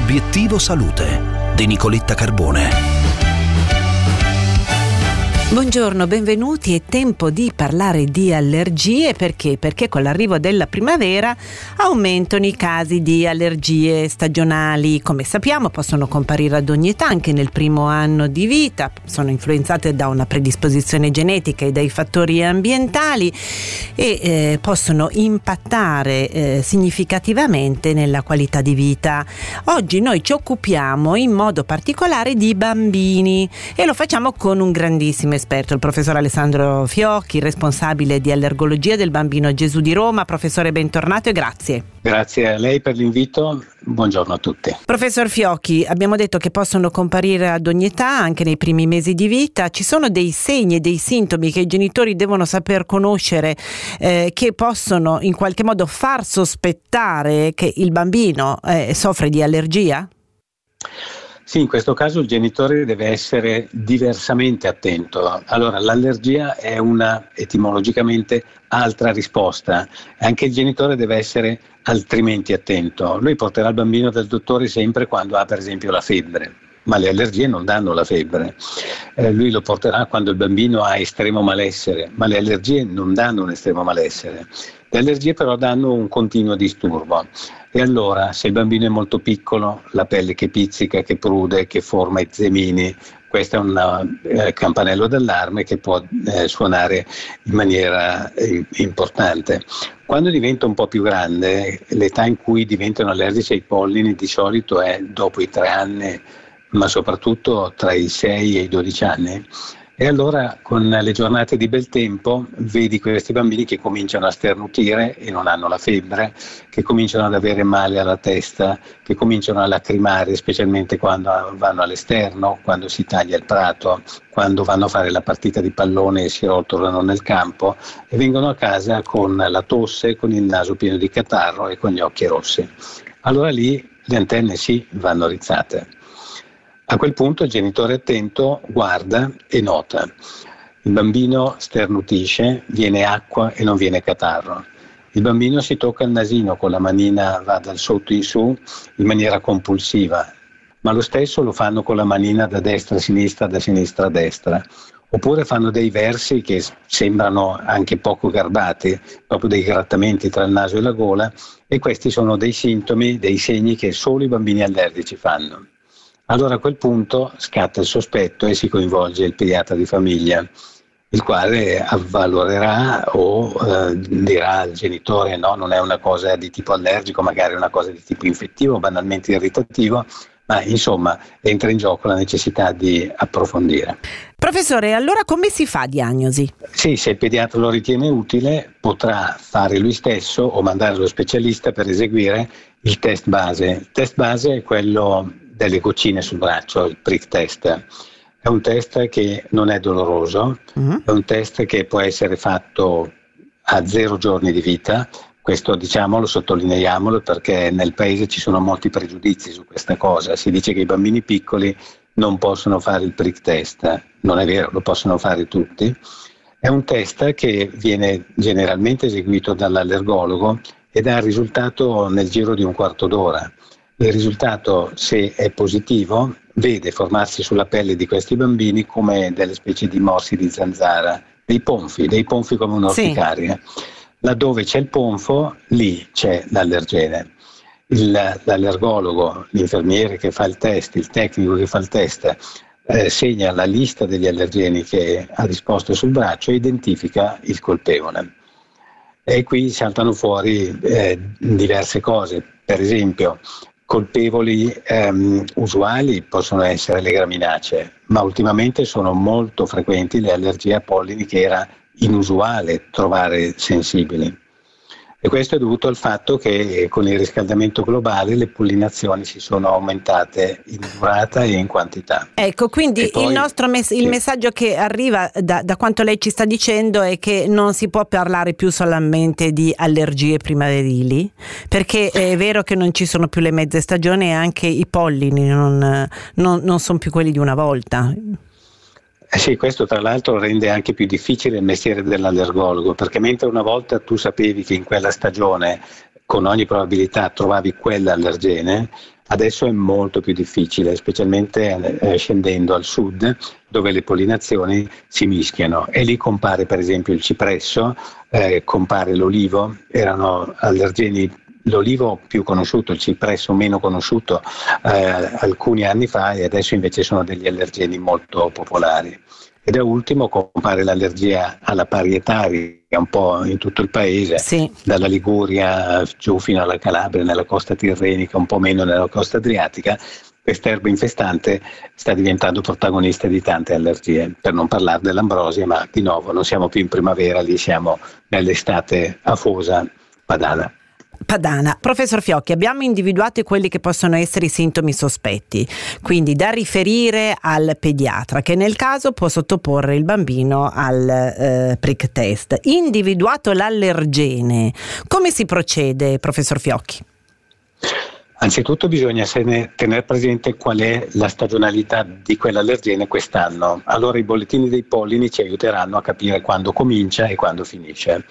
Obiettivo Salute di Nicoletta Carbone. Buongiorno, benvenuti. È tempo di parlare di allergie. Perché? Perché con l'arrivo della primavera aumentano i casi di allergie stagionali. Come sappiamo, possono comparire ad ogni età, anche nel primo anno di vita. Sono influenzate da una predisposizione genetica e dai fattori ambientali e possono impattare significativamente nella qualità di vita. Oggi noi ci occupiamo in modo particolare di bambini e lo facciamo con un grandissimo esperto, il professor Alessandro Fiocchi, responsabile di allergologia del Bambino Gesù di Roma. Professore, bentornato e grazie. Grazie a lei per l'invito, buongiorno a tutti. Professor Fiocchi, abbiamo detto che possono comparire ad ogni età, anche nei primi mesi di vita. Ci sono dei segni e dei sintomi che i genitori devono saper conoscere che possono in qualche modo far sospettare che il bambino soffre di allergia? Sì, in questo caso il genitore deve essere diversamente attento. Allora, l'allergia è una etimologicamente altra risposta. Anche il genitore deve essere altrimenti attento. Lui porterà il bambino dal dottore sempre quando ha per esempio la febbre, ma le allergie non danno la febbre. Lui lo porterà quando il bambino ha estremo malessere, ma le allergie non danno un estremo malessere. Le allergie però danno un continuo disturbo. E allora, se il bambino è molto piccolo, la pelle che pizzica, che prude, che forma eczemini, questo è un campanello d'allarme che può suonare in maniera importante. Quando diventa un po' più grande, l'età in cui diventano allergici ai pollini di solito è dopo i 3 anni, ma soprattutto tra i 6 e i 12 anni. E allora con le giornate di bel tempo vedi questi bambini che cominciano a sternutire e non hanno la febbre, che cominciano ad avere male alla testa, che cominciano a lacrimare, specialmente quando vanno all'esterno, quando si taglia il prato, quando vanno a fare la partita di pallone e si rotolano nel campo, e vengono a casa con la tosse, con il naso pieno di catarro e con gli occhi rossi. Allora lì le antenne sì vanno rizzate. A quel punto il genitore attento guarda e nota. Il bambino sternutisce, viene acqua e non viene catarro. Il bambino si tocca il nasino con la manina, va dal sotto in su in maniera compulsiva, ma lo stesso lo fanno con la manina da destra a sinistra, da sinistra a destra. Oppure fanno dei versi che sembrano anche poco garbati, proprio dei grattamenti tra il naso e la gola, e questi sono dei sintomi, dei segni che solo i bambini allergici fanno. Allora a quel punto scatta il sospetto e si coinvolge il pediatra di famiglia, il quale avvalorerà o dirà al genitore no, non è una cosa di tipo allergico, magari è una cosa di tipo infettivo, banalmente irritativo, ma insomma entra in gioco la necessità di approfondire. Professore, allora come si fa diagnosi? Sì, se il pediatra lo ritiene utile potrà fare lui stesso o mandare lo specialista per eseguire il test base. Il test base è quello delle goccine sul braccio, il prick test. È un test che non è doloroso, è un test che può essere fatto a 0 giorni di vita. Questo diciamolo, sottolineiamolo, perché nel paese ci sono molti pregiudizi su questa cosa. Si dice che i bambini piccoli non possono fare il prick test. Non è vero, lo possono fare tutti. È un test che viene generalmente eseguito dall'allergologo e dà il risultato nel giro di un quarto d'ora. Il risultato, se è positivo, vede formarsi sulla pelle di questi bambini come delle specie di morsi di zanzara, dei ponfi come un'orticaria. Sì. Laddove c'è il ponfo, lì c'è l'allergene. L'allergologo, l'infermiere che fa il test, il tecnico che fa il test, segna la lista degli allergeni che ha disposto sul braccio e identifica il colpevole. E qui saltano fuori diverse cose, per esempio colpevoli usuali possono essere le graminacee, ma ultimamente sono molto frequenti le allergie a pollini che era inusuale trovare sensibili. E questo è dovuto al fatto che con il riscaldamento globale le pollinazioni si sono aumentate in durata e in quantità. Ecco, quindi poi, il messaggio che arriva da quanto lei ci sta dicendo è che non si può parlare più solamente di allergie primaverili, perché è vero che non ci sono più le mezze stagioni e anche i pollini non sono più quelli di una volta. Sì, questo tra l'altro rende anche più difficile il mestiere dell'allergologo, perché mentre una volta tu sapevi che in quella stagione con ogni probabilità trovavi quell'allergene, Adesso è molto più difficile, specialmente scendendo al sud, dove le pollinazioni si mischiano, e lì compare per esempio il cipresso, compare l'olivo, erano allergeni. L'olivo più conosciuto, il cipresso meno conosciuto alcuni anni fa, e adesso invece sono degli allergeni molto popolari. E da ultimo compare l'allergia alla parietaria un po' in tutto il paese, sì, dalla Liguria giù fino alla Calabria, nella costa tirrenica, un po' meno nella costa adriatica. Quest'erba infestante sta diventando protagonista di tante allergie, per non parlare dell'ambrosia, ma di nuovo non siamo più in primavera, lì siamo nell'estate afosa padana. Professor Fiocchi, abbiamo individuato quelli che possono essere i sintomi sospetti, quindi da riferire al pediatra, che nel caso può sottoporre il bambino al prick test. Individuato l'allergene, come si procede, professor Fiocchi? Anzitutto bisogna tenere presente qual è la stagionalità di quell'allergene quest'anno. Allora i bollettini dei pollini ci aiuteranno a capire quando comincia e quando finisce.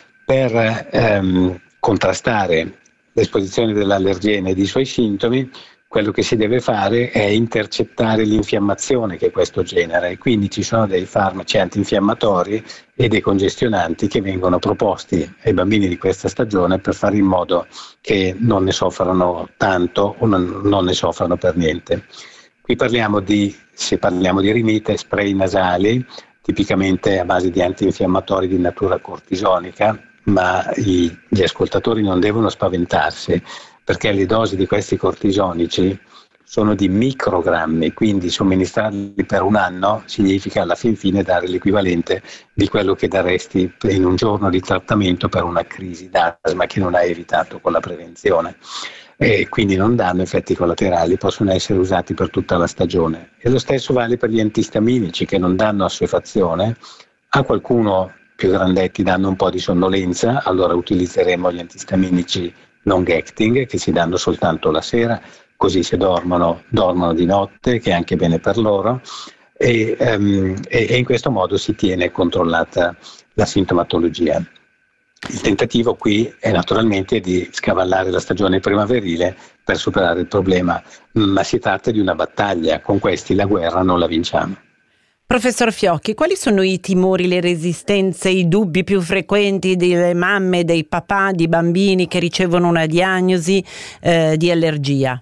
Per contrastare l'esposizione dell'allergene e dei suoi sintomi, quello che si deve fare è intercettare l'infiammazione che questo genera, e quindi ci sono dei farmaci antinfiammatori e dei congestionanti che vengono proposti ai bambini di questa stagione per fare in modo che non ne soffrano tanto o non ne soffrano per niente. Qui se parliamo di rinite, spray nasali, tipicamente a base di antinfiammatori di natura cortisonica, ma gli ascoltatori non devono spaventarsi, perché le dosi di questi cortisonici sono di microgrammi, quindi somministrarli per un anno significa alla fin fine dare l'equivalente di quello che daresti in un giorno di trattamento per una crisi d'asma che non hai evitato con la prevenzione, e quindi non danno effetti collaterali, possono essere usati per tutta la stagione. E lo stesso vale per gli antistaminici, che non danno assuefazione. A qualcuno più grandetti danno un po' di sonnolenza, allora utilizzeremo gli antistaminici long acting, che si danno soltanto la sera, così se dormono di notte, che è anche bene per loro, e in questo modo si tiene controllata la sintomatologia. Il tentativo qui è naturalmente di scavallare la stagione primaverile per superare il problema, ma si tratta di una battaglia, con questi la guerra non la vinciamo. Professor Fiocchi, quali sono i timori, le resistenze, i dubbi più frequenti delle mamme, dei papà, di bambini che ricevono una diagnosi di allergia?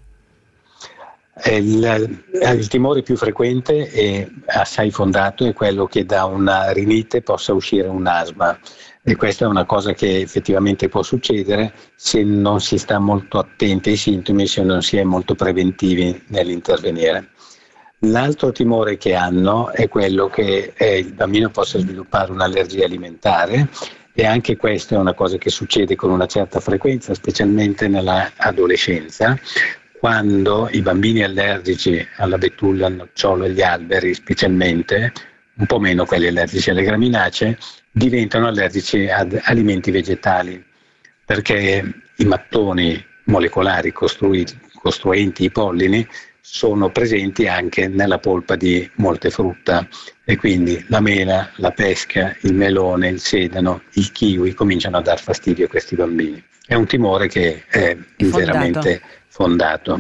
Il timore più frequente e assai fondato è quello che da una rinite possa uscire un asma, e questa è una cosa che effettivamente può succedere se non si sta molto attenti ai sintomi e se non si è molto preventivi nell'intervenire. L'altro timore che hanno è quello che il bambino possa sviluppare un'allergia alimentare, e anche questa è una cosa che succede con una certa frequenza, specialmente nell'adolescenza, quando i bambini allergici alla betulla, al nocciolo e agli alberi specialmente, un po' meno quelli allergici alle graminacee, diventano allergici ad alimenti vegetali, perché i mattoni molecolari costruenti i pollini sono presenti anche nella polpa di molte frutta, e quindi la mela, la pesca, il melone, il sedano, il kiwi cominciano a dar fastidio a questi bambini. È un timore che è veramente fondato.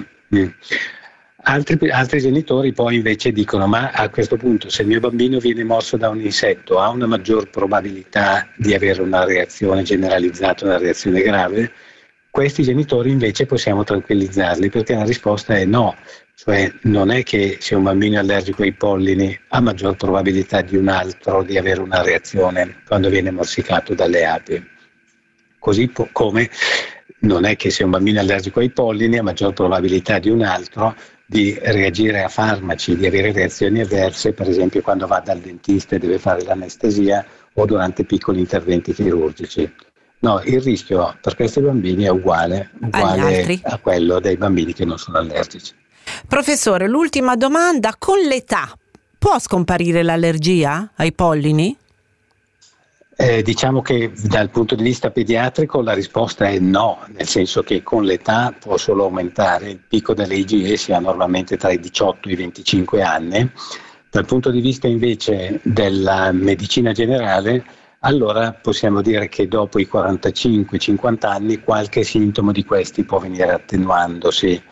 Altri genitori poi invece dicono: ma a questo punto, se il mio bambino viene morso da un insetto, ha una maggior probabilità di avere una reazione generalizzata, una reazione grave? Questi genitori invece possiamo tranquillizzarli, perché la risposta è no. Cioè non è che se un bambino è allergico ai pollini ha maggior probabilità di un altro di avere una reazione quando viene morsicato dalle api. Così come non è che se un bambino è allergico ai pollini ha maggior probabilità di un altro di reagire a farmaci, di avere reazioni avverse, per esempio quando va dal dentista e deve fare l'anestesia o durante piccoli interventi chirurgici. No, il rischio per questi bambini è uguale a quello dei bambini che non sono allergici. Professore, l'ultima domanda: con l'età può scomparire l'allergia ai pollini? Diciamo che dal punto di vista pediatrico la risposta è no, nel senso che con l'età può solo aumentare. Il picco delle IgE si ha normalmente tra i 18 e i 25 anni. Dal punto di vista invece della medicina generale, allora possiamo dire che dopo i 45-50 anni qualche sintomo di questi può venire attenuandosi.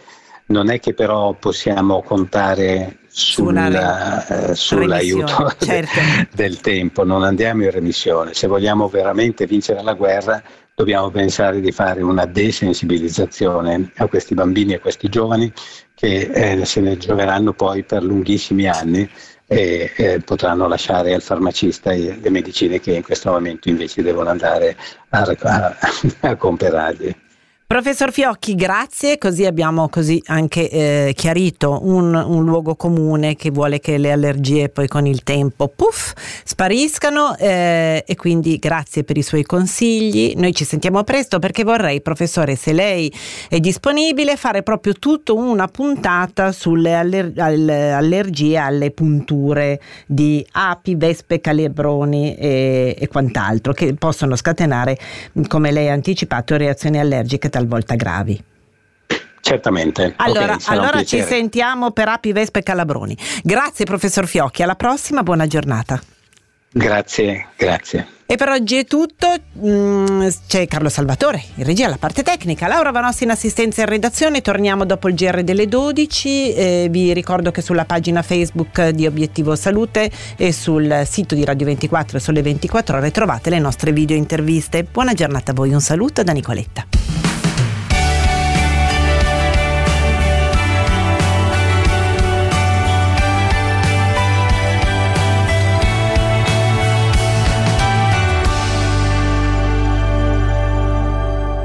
non è che però possiamo contare sull'aiuto del tempo, non andiamo in remissione. Se vogliamo veramente vincere la guerra, dobbiamo pensare di fare una desensibilizzazione a questi bambini e a questi giovani che se ne gioveranno poi per lunghissimi anni e potranno lasciare al farmacista le medicine che in questo momento invece devono andare a comprargli. Professor Fiocchi, grazie, così abbiamo anche chiarito un luogo comune che vuole che le allergie poi con il tempo spariscano, e quindi grazie per i suoi consigli. Noi ci sentiamo presto, perché vorrei, professore, se lei è disponibile, fare proprio tutto una puntata sulle allergie alle punture di api, vespe, calebroni e quant'altro, che possono scatenare, come lei ha anticipato, reazioni allergiche talvolta gravi. Certamente. Allora ci sentiamo per api, vespe e calabroni. Grazie professor Fiocchi, alla prossima, buona giornata. Grazie. E per oggi è tutto. C'è Carlo Salvatore in regia, alla parte tecnica, Laura Vanossi in assistenza e redazione. Torniamo dopo il GR delle 12. Vi ricordo che sulla pagina Facebook di Obiettivo Salute e sul sito di Radio 24 e Sole 24 Ore trovate le nostre video interviste. Buona giornata a voi, un saluto da Nicoletta.